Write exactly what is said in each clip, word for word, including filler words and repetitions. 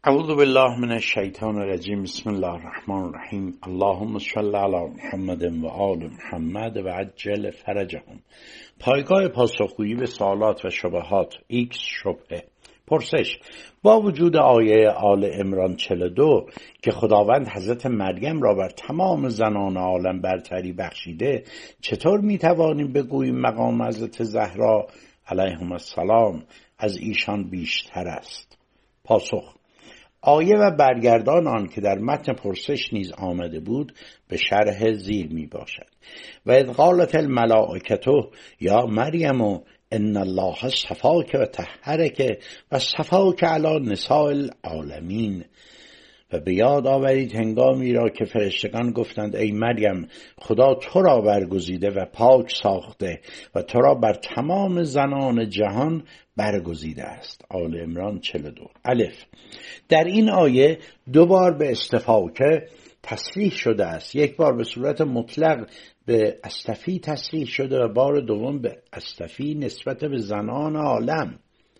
اعوذ بالله من الشیطان الرجیم. بسم الله الرحمن الرحیم. اللهم صل علی محمد و آل محمد و عجل فرجهم. پایگاه پاسخگویی به سوالات و شبهات. ایکس شبهه. پرسش: با وجود آیه آل عمران چهل و دو که خداوند حضرت مریم را بر تمام زنان عالم برتری بخشیده، چطور میتوانیم بگوییم مقام حضرت زهرا علیهم السلام از ایشان بیشتر است؟ پاسخ: آیه و برگردان آن که در متن پرسش نیز آمده بود به شرح زیر می باشد. و اذ قالت الملائکة یا مریم ان الله اصطفاک و طهرک و اصطفاک علی نساء العالمین. و به یاد آورید هنگامی را که فرشتگان گفتند ای مریم، خدا تو را برگزیده و پاک ساخته و تو را بر تمام زنان جهان برگزیده است. آل عمران چهل و دو. الف. در این آیه دو بار به استفاکه تصریح شده است. یک بار به صورت مطلق به اصطفی تصریح شده و بار دوم به اصطفی نسبت به زنان عالم.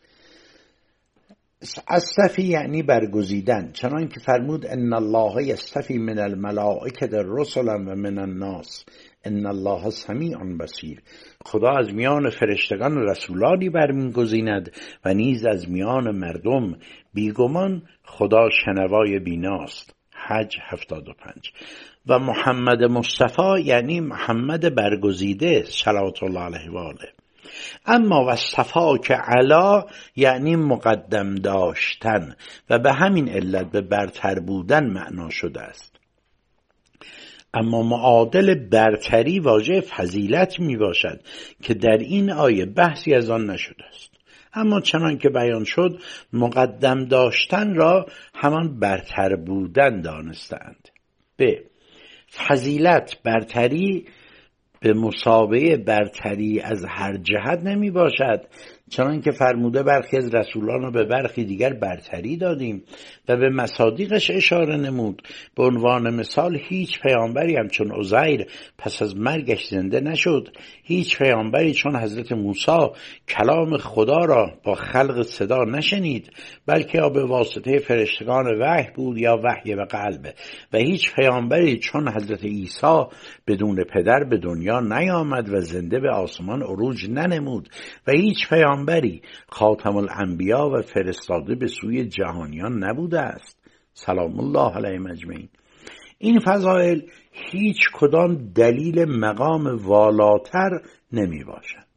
اصطفی یعنی برگزیدن، چنان که فرمود ان الله یصطفی من الملائکة رسلا و من الناس ان الله سمیع بصیر. خدا از میان فرشتگان رسولانی برمیگزیند و نیز از میان مردم. بیگمان خدا شنوای بیناست. حج هفتاد و پنج. و محمد مصطفی یعنی محمد برگزیده صلوات الله علیه و آله. اما و اصطفاک علا یعنی مقدم داشتن و به همین علت به برتر بودن معنا شده است. اما معادل برتری واژه فضیلت می باشد که در این آیه بحثی از آن نشده است. اما چنان که بیان شد مقدم داشتن را همان برتر بودن دانستند. ب. فضیلت برتری به مسابقه برتری از هر جهت نمی باشد، چنان که فرموده برخی از رسولان را به برخی دیگر برتری دادیم و به مصادیقش اشاره نمود. به عنوان مثال هیچ پیامبری همچون عزیر پس از مرگش زنده نشد. هیچ پیامبری چون حضرت موسی کلام خدا را با خلق صدا نشنید، بلکه یا به واسطه فرشتگان وحی بود یا وحی به قلب. و هیچ پیامبری چون حضرت عیسی بدون پدر به دنیا نیامد و زنده به آسمان عروج ننمود. و هیچ پیامبری خاتم الانبیا و فرستاده به سوی جهانیان نبوده است سلام الله علیهم اجمعین. این فضائل هیچ کدام دلیل مقام والاتر نمی باشد.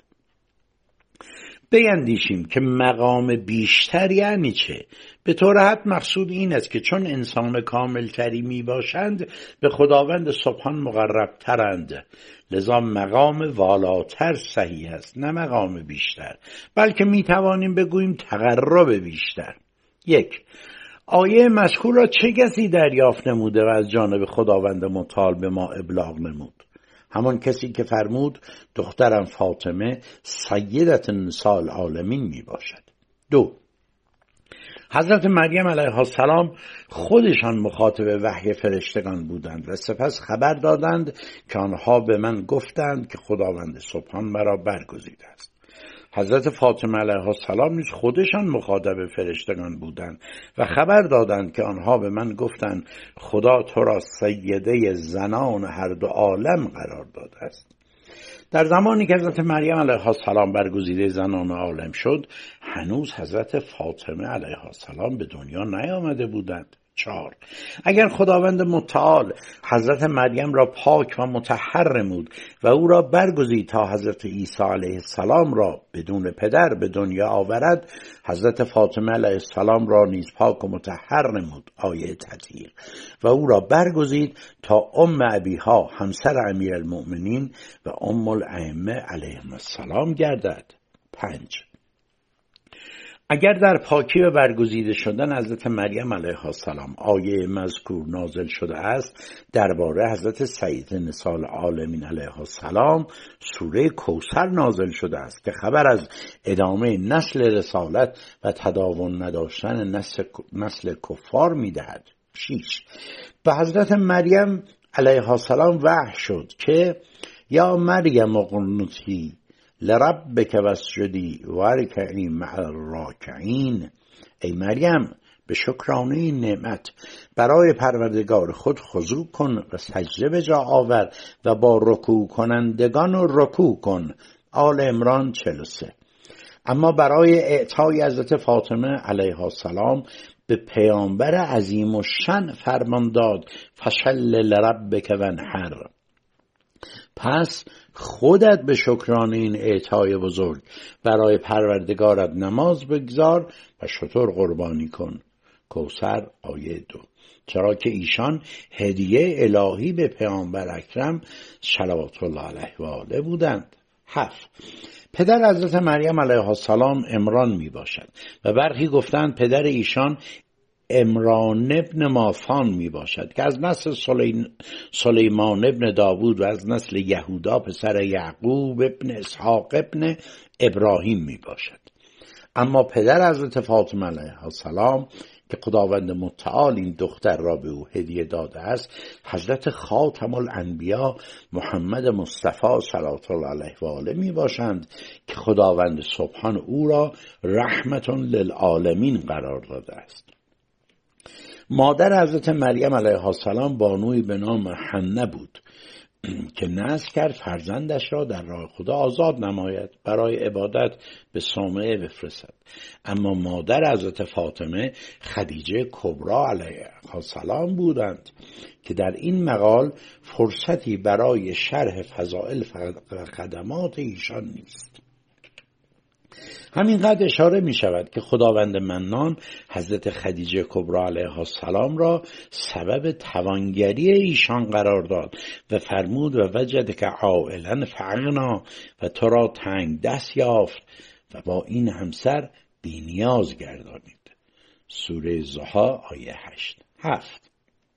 بیندیشیم که مقام بیشتر یعنی چه؟ به طور حد مقصود این است که چون انسان کاملتری می باشند به خداوند سبحان مقرب ترند، لذا مقام والاتر صحیح است، نه مقام بیشتر، بلکه می توانیم بگوییم تقرب بیشتر. یک. آیه مذکور را چه کسی دریافت نموده و از جانب خداوند متعال به ما ابلاغ نمود؟ همان کسی که فرمود دخترم فاطمه سیدت نساء العالمین می باشد. دو. حضرت مریم علیها السلام خودشان مخاطب وحی فرشتگان بودند و سپس خبر دادند که آنها به من گفتند که خداوند سبحان مرا برگزیده است. حضرت فاطمه علیها السلام نیز خودشان مخاطب فرشتگان بودند و خبر دادند که آنها به من گفتند خدا تو را سیده زنان هر دو عالم قرار داده است. در زمانی که حضرت مریم علیها السلام برگزیده زنان عالم شد، هنوز حضرت فاطمه علیها السلام به دنیا نیامده بودند. چهار. اگر خداوند متعال حضرت مریم را پاک و مطهر نمود و او را برگزید تا حضرت عیسی علیه السلام را بدون پدر به دنیا آورد، حضرت فاطمه علیه السلام را نیز پاک و مطهر نمود، آیه تطهیر، و او را برگزید تا ام ابیها همسر امیرالمؤمنین و ام الائمه علیهم السلام گردد. پنج. اگر در پاکی و برگزیده شدن حضرت مریم علیها السلام آیه مذکور نازل شده است، درباره حضرت سیده نساء العالمین علیها السلام سوره کوثر نازل شده است که خبر از ادامه نسل رسالت و تداوم نداشتن نسل, نسل کفار می‌دهد. شش. به حضرت مریم علیها السلام وحی شد که یا مریم اقنتی لربک واسجدی وارکعی مع الراکعین. ای مریم به شکرانه این نعمت برای پروردگار خود خضوع کن و سجده به جا آور و با رکوع کنندگان و رکوع کن. آل عمران چهل و سه. اما برای اعطای حضرت فاطمه علیها السلام به پیامبر عظیم و شأن فرمان داد فصل لربک وانحر. پس خودت به شکرانه این اعطای بزرگ برای پروردگارت نماز بگذار و شتر قربانی کن. کوثر آیه دو. چرا که ایشان هدیه الهی به پیامبر اکرم صلوات الله علیه و آله بودند. هفت. پدر حضرت مریم علیها السلام عمران می باشد و برخی گفتند پدر ایشان عمران ابن ماثان می باشد که از نسل سلیمان ابن داوود و از نسل یهودا پسر یعقوب ابن اسحاق ابن ابراهیم می باشد. اما پدر حضرت فاطمه علیها السلام که خداوند متعال این دختر را به او هدیه داده است حضرت خاتم الانبیا محمد مصطفی صلوات الله علیه و آله می باشند که خداوند سبحان او را رحمت للعالمین قرار داده است. مادر حضرت مریم علیها السلام بانوی به نام حنه بود که نذر کرد فرزندش را در راه خدا آزاد نماید، برای عبادت به صومعه بفرستد. اما مادر حضرت فاطمه خدیجه کبری علیها السلام بودند که در این مقال فرصتی برای شرح فضائل و خدمات ایشان نیست. همینقدر اشاره می شود که خداوند منان حضرت خدیجه کبری علیها السلام را سبب توانگری ایشان قرار داد و فرمود و وجد که عائلا فعغنا و تو را تنگ دست یافت و با این همسر بی نیاز گردانید. سوره ضحی آیه هشت. هفت.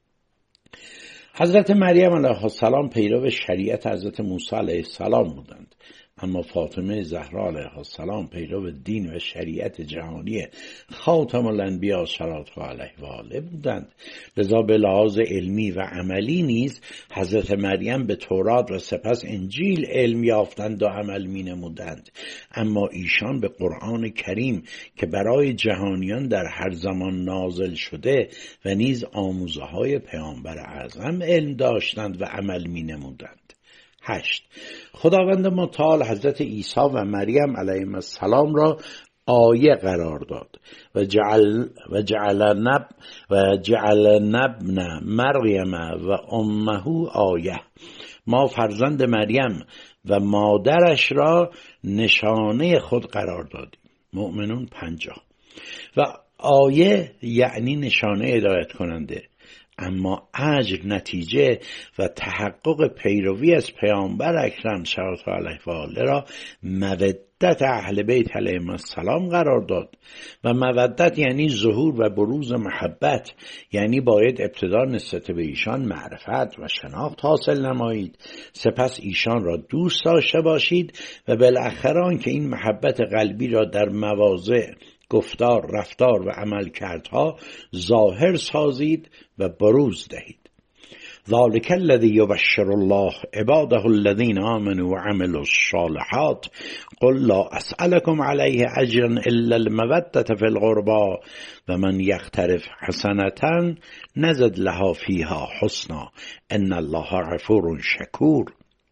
حضرت مریم علیها السلام پیرو شریعت حضرت موسی علیه السلام بودند، اما فاطمه زهرا علیها السلام پیرو دین و شریعت جهانی خاتم الانبیا صلوات الله علیه و آله بودند. لذا به لحاظ علمی و عملی نیز حضرت مریم به تورات و سپس انجیل علم یافتند و عمل می نمودند، اما ایشان به قرآن کریم که برای جهانیان در هر زمان نازل شده و نیز آموزه های پیامبر اعظم علم داشتند و عمل می نمودند. هشت. خداوند متعال حضرت عیسی و مریم علیهم السلام را آیه قرار داد و جعل و جعل نب و جعل نبن مریم و امه آیه. ما فرزند مریم و مادرش را نشانه خود قرار دادیم. مؤمنون پنجاه. و آیه یعنی نشانه هدایت کننده، اما اجر، نتیجه و تحقق پیروی از پیامبر اکرم صلوات الله علیه و آله را مودت اهل بیت علیهم السلام قرار داد. و مودت یعنی ظهور و بروز محبت، یعنی باید ابتدا نسبت به ایشان معرفت و شناخت حاصل نمایید، سپس ایشان را دوست داشته باشید و بالاخره آن که این محبت قلبی را در مواضع گفتار، رفتار و عملکردها ظاهر سازید و بروز دهید. ذالک الذی یبشر الله عباده الذین آمنوا وعملوا الصالحات قل لا اسألكم علیه اجرا الا المودة فی القربى و من یقترف حسنة نزد لها فیها حسنا ان الله غفور شکور.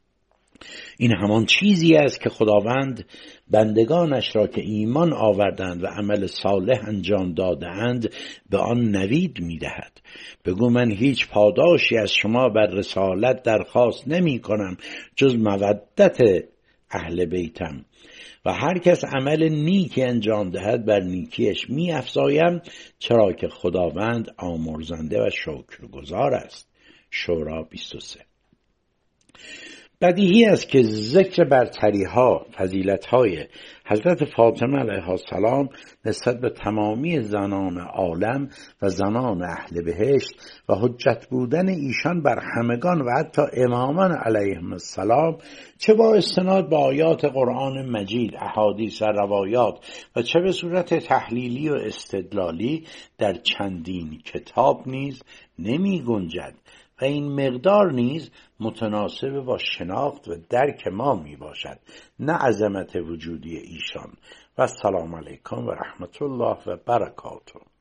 این همان چیزی است که خداوند بندگانش را که ایمان آوردند و عمل صالح انجام دادند به آن نوید می دهد. بگو من هیچ پاداشی از شما بر رسالت درخواست نمی کنم جز مودت اهل بیتم و هر کس عمل نیکی انجام دهد بر نیکیش می افزایم، چرا که خداوند آمرزنده و شکرگزار است. شورا بیست و سه. بدیهی است که ذکر برتری ها، فضیلت های حضرت فاطمه علیها السلام نسبت به تمامی زنان عالم و زنان اهل بهشت و حجت بودن ایشان بر همگان و حتی امامان علیهم السلام، چه با استناد به آیات قرآن مجید، احادیث و روایات و چه به صورت تحلیلی و استدلالی در چندین کتاب نیز نمی گنجد و این مقدار نیز متناسب با شناخت و درک ما می باشد، نه عظمت وجودی ایشان. و السلام علیکم و رحمت الله و برکاته.